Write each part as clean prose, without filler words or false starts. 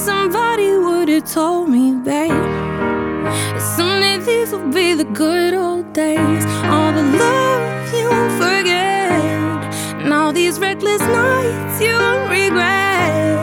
somebody would've told me, babe, someday these will be the good old days. All the love you won't forget, and all these reckless nights you won't regret.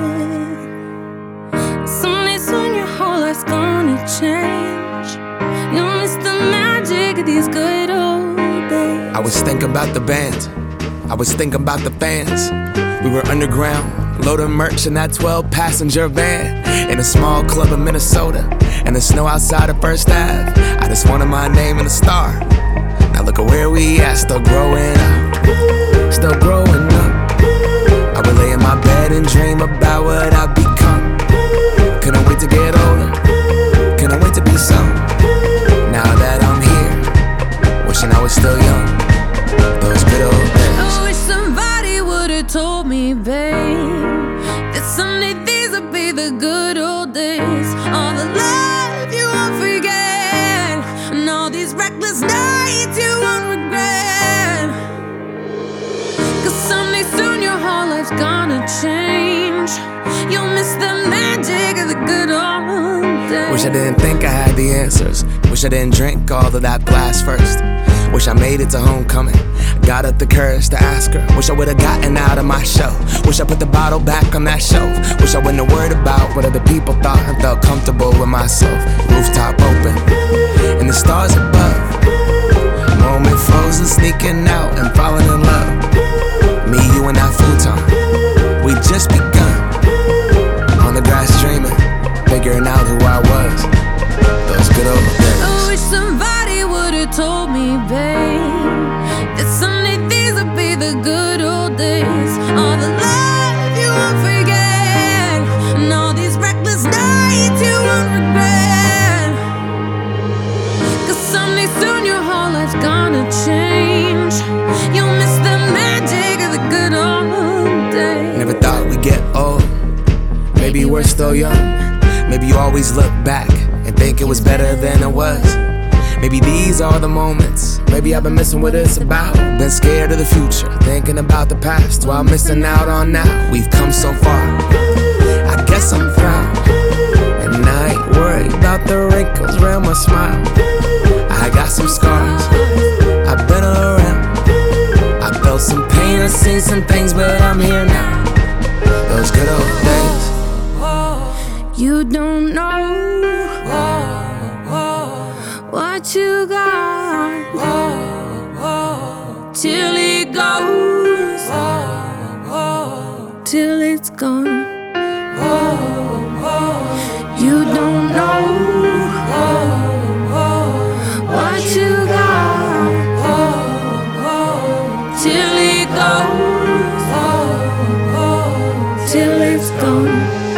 Someday soon your whole life's gonna change. You'll miss the magic of these good old days. I was thinking about the band, I was thinking about the fans. We were underground, loading merch in that 12-passenger van, in a small club in Minnesota, and the snow outside of First Ave. I just wanted my name and a star. Now look at where we at, still growing up, still growing up. I would lay in my bed and dream about what I've become. Couldn't wait to get older, couldn't wait to be some. Now that I'm here, wishing I was still young. Those good old days. I wish somebody would've told me, babe, that someday these would be the good old days. All the love you won't forget, and all these reckless nights you won't regret. Cause someday soon your whole life's gonna change. You'll miss the magic of the good old days. Wish I didn't think I had the answers. Wish I didn't drink all of that glass first. Wish I made it to homecoming, got up the courage to ask her. Wish I would've gotten out of my show. Wish I put the bottle back on that shelf. Wish I wouldn't have worried about what other people thought and felt comfortable with myself. Rooftop open, and the stars above. Moment frozen, sneaking out and falling in love. Me, you, and that futon, we just begun. On the grass dreaming, figuring out who I was. Those good old days. I wish somebody would've told me, babe, that someday these would be the good old days. All the love you won't forget, and all these reckless nights you won't regret. Cause someday soon your whole life's gonna change. You'll miss the magic of the good old days. Never thought we'd get old. Maybe we're still young. Maybe you always look back and think it was better than it was. Maybe these are the moments. Maybe I've been missing what it's about. Been scared of the future, thinking about the past while missing out on now. We've come so far, I guess I'm proud. And I ain't worried about the wrinkles around my smile. I got some scars, I've been around. I felt some pain, I've seen some things, but I'm here now. Those good old days. You don't know what you got till it goes, till it's gone. You don't know what you got till it goes, till it's gone.